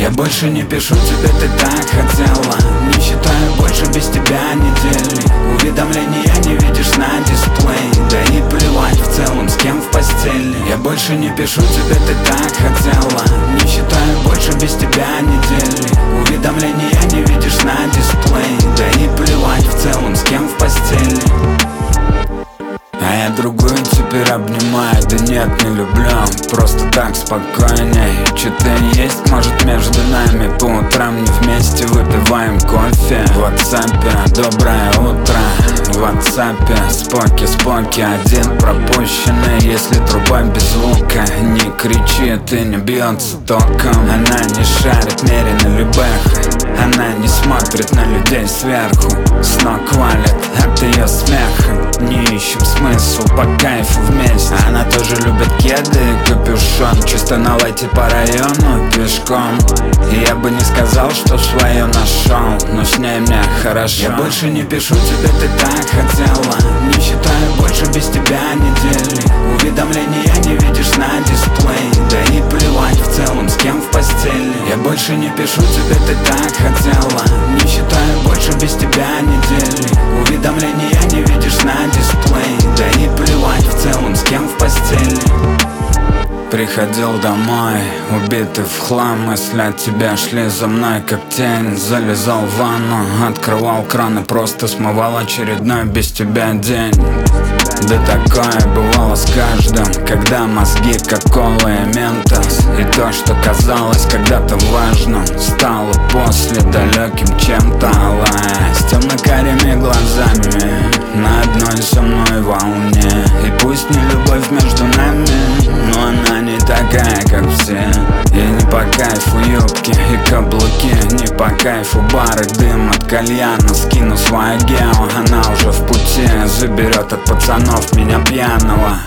Я больше не пишу тебе, ты так хотела. Не считаю больше без тебя недели. Уведомления не видишь на дисплее. Да и плевать в целом, с кем в постели. Я больше не пишу тебе, ты так хотела. Не считаю больше без тебя недели. Уведомления не видишь на дисплее. Да и плевать в целом, с кем в постели. А я другую теперь обнимаю. Да нет, не люблю, просто так спокойней. Что-то есть, может, между нами. По утрам не вместе выпиваем кофе. В WhatsApp доброе утро. В WhatsApp споки, один пропущенный. Если труба без звука, не кричит и не бьется током. Она не шарит, мерено любых. Она не смотрит на людей сверху. С ног валит от ее смеха. Не ищем смысл, по кайфу вместе. Она тоже любит кеды и капюшон. Чисто на лайте по району пешком. И я бы не сказал, что свое нашел, но с ней мне хорошо. Я больше не пишу тебе, ты так хотела. Не считаю больше без тебя недели. Уведомления не видишь на дисплее. Да и плевать в целом, с кем в постели. Я больше не пишу тебе, ты так хотела. Не считаю больше без тебя недели. Уведомления не видишь на дисплее. Да и плевать в целом, с кем в постели. Приходил домой, убитый в хлам. Мысли от тебя шли за мной, как тень. Залезал в ванну, открывал кран и просто смывал очередной без тебя день. Да такое бывало с каждым, когда мозги как кола и ментос. И то, что казалось когда-то важным, стало после далеким чем-то. С темно-карими глазами на одной со мной волне. И пусть не любовь между нами, но она не такая, как все. И не по кайфу юбки и каблуки, не по кайфу бар и дым от кальяна. Скину свое гео, она уже в пути. Заберет от пацанов меня пьяного.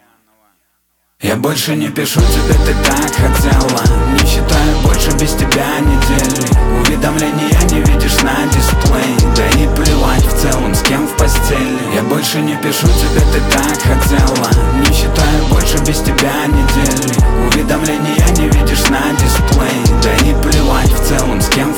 Я больше не пишу тебе, ты так хотела. Не считаю больше без тебя недели. Уведомления не видишь на дисплее. Да и плевать в целом, с кем в постели. Я больше не пишу тебе, ты так хотела. Не считаю больше без тебя недели. Уведомления не видишь на дисплее. Да и плевать в целом, с кем в